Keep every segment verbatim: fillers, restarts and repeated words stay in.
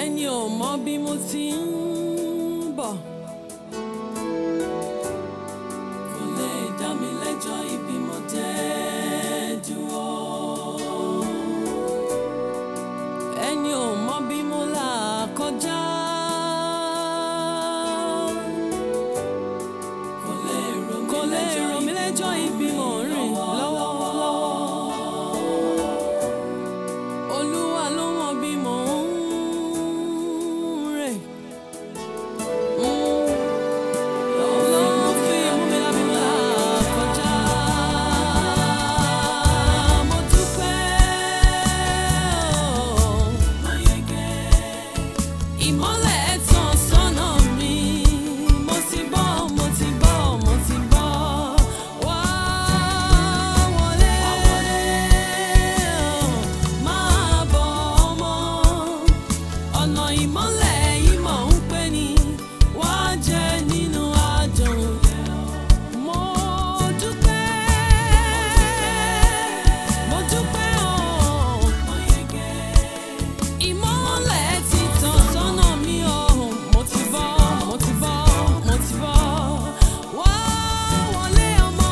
ẹni ò mọ bí mo ti ń bọ̀ kò lè dá mi lẹ́jọ́ ibi mo dé dúró. Ẹni ò mọ bí mo là kọjá kò lè rò mí lẹ́jọ́ ibi mo rìn lọ́wọ́lọ́wọ́. Olúwa ló mọ bí mo ń rìn. Ló fi mú mi lábí mo là kọjá. Mo dúpẹ́ mo yege. Ìmọ́lẹ̀ tàn sọ́nà mi. Mo ti bọ́, mo ti bọ́, mo ti bọ́. Wá wọlé, máa bọ̀ ọmọ. Ọ̀nà ìmọ́lẹ̀ yìí mọ̀ ń pè ní wá jẹ nínú adùn. Mo dúpẹ́, mo dúpẹ́ o. Ìmọ́lẹ̀ ti tàn sọ́nà mi o. Mo ti bọ́, mo ti bọ́, mo ti bọ́. Wá wọlé ọmọ.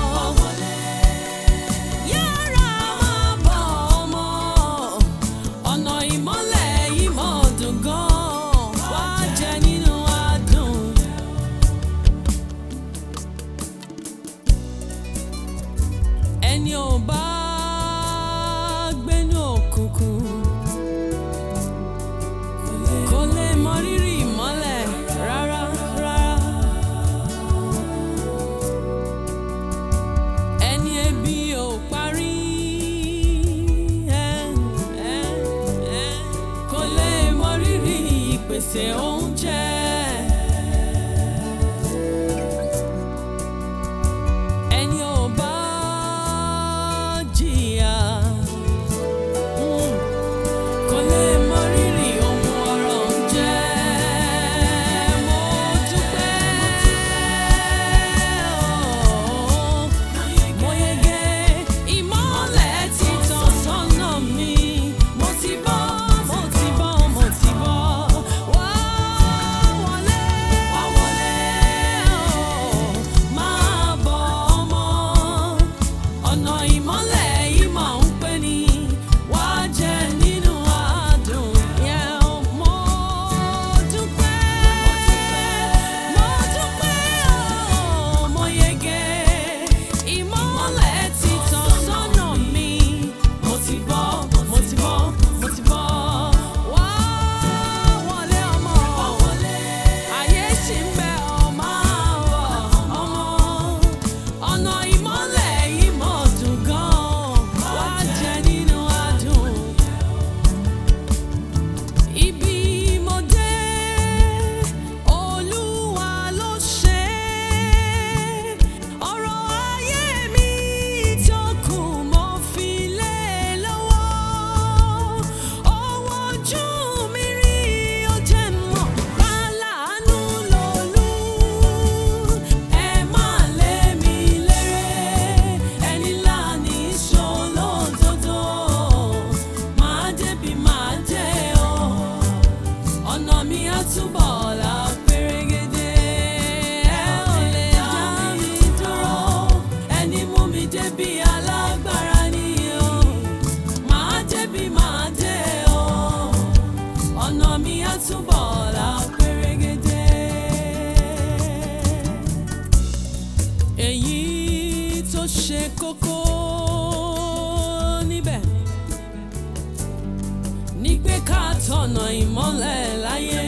Yára máa bọ̀ ọmọ. Ọ̀nà ìmọ́lẹ̀ yìí mọ̀ dùn gan. Wá jẹ nínú adùn. Ẹni ò bá gbénú òkùnkùn kò lè mọ rírì ìmọ́lẹ̀ rárá rárá. Ẹni ebi ò parí ẹ̀, ẹ̀, ẹ̀, kò lè mọ rírì ìpèsè oúnjẹ. Ẹni ò bá jìyà mm, kò lè mọ rírì ohun ọrọ̀ ń jẹ́. Mo dúpẹ́ o, mo yege. Ìmọ́lẹ̀ ti tàn sọ́nà mi. Mo ti bọ́, mo ti bọ́, mo ti bọ́. Wá wọlé, wá wọlé o, máa bọ̀ ọmọ. Ọ̀nà ìmọ́lẹ̀ yìí mọ̀ ń pè ní wá jẹ nínú adùn. Yeah, mo dúpẹ́, mo dúpẹ́ o, mo yege. Ìmọ́lẹ̀ ti tàn sọ́nà mi. Mo ti bọ́, mo ti bọ́, mo ti bọ́. Wá wọlé ọmọ. Ayé ṣì ń bẹ ọ máa bọ̀ ọmọ. Ọ̀nà ìmọ́lẹ̀ yìí mọ̀ dùn gan. Wá jẹ nínú adùn. Ibi mo dé, Olúwa ló ṣe é. Ọ̀rọ̀ ayé mi tó kù mo fi lé e lọ́wọ́. Ọwọ́ ojú mi rí ó jẹ́ mọ̀ láàánú lòlú. Ẹ má lé mi léré, ẹni láàní ṣolódodo. Máa débi máa dé o, ọ̀nà mi á túbọ̀ là pérégedé. Ẹ ò lè dá mi dúró, ẹni mú mi débi alágbára ni o. Máa débi máa dé o, ọ̀nà mi á túbọ̀ là pérégedé. Èyí tó ṣe kókó níbẹ̀ ni pé ká tọ̀nà ìmọ́lẹ̀ láyé